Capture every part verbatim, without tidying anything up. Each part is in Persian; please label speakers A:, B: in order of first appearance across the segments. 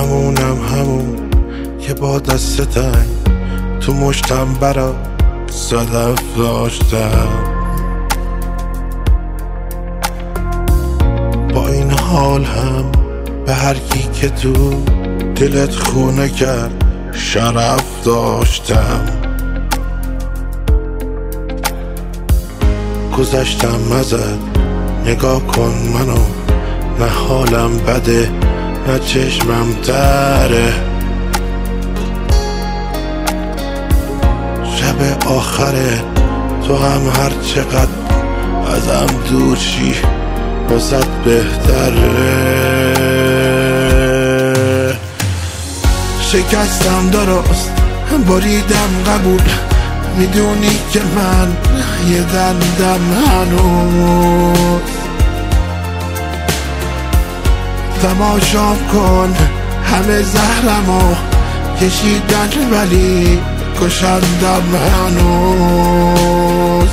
A: همونم همون که با دست تنگ تو مشتم برا صدف داشتم. با این حال هم به هر کی که تو دلت خونه کرد شرف داشتم. گذشتم ازت نگاه کن منو، نه حالم بده نه چشمم تره. شب آخره تو هم هر چقدر ازم دور شی واسه بهتره. شکستم درست بریدم قبول، میدونی که من یه دندم هنوز. تماشام کن همه زهرمو کشیدن ولی کشندم هنوز.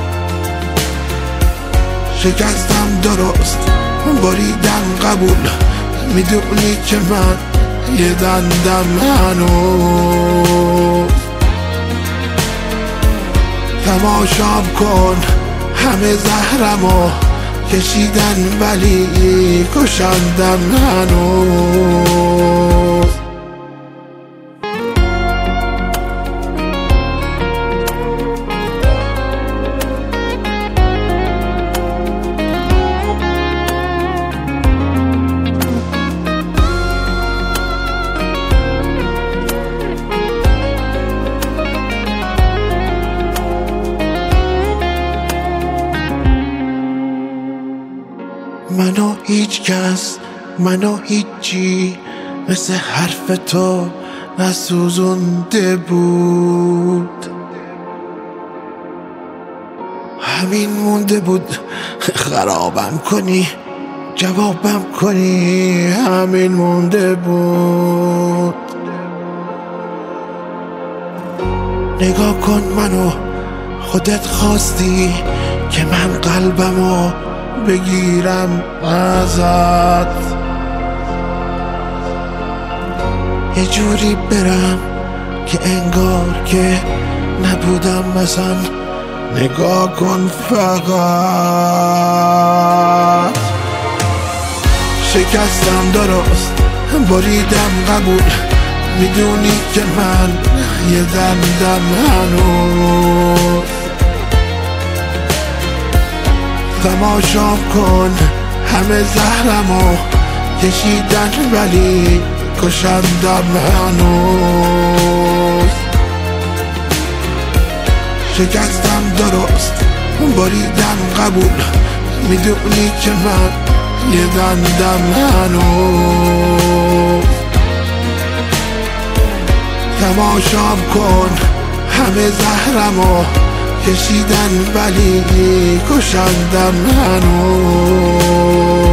A: شکستم درست بریدم قبول، میدونی که من یه دندم هنوز. تماشام کن همه زهرمو کشیدن ولی کشندم هنوز. منو هیچ کس منو هیچی مثل حرف تو نسوزونده بود. همین مونده بود خرابم کنی جوابم کنی، همین مونده بود. نگاه کن منو، خودت خواستی که من قلبمو بگیرم ازت، یه جوری برم که انگار که نبودم مثلا. نگاه کن فقط. شکستم درست بریدم قبول، میدونی که من یه دندم هنوز. تماشام کن همه زهرمو کشیدن ولی کشندم هنوز. شکستم درست بریدم قبول، میدونی که من یه دندم هنوز. تماشام کن همه زهرمو کشیدن ولی کشندم هنوز.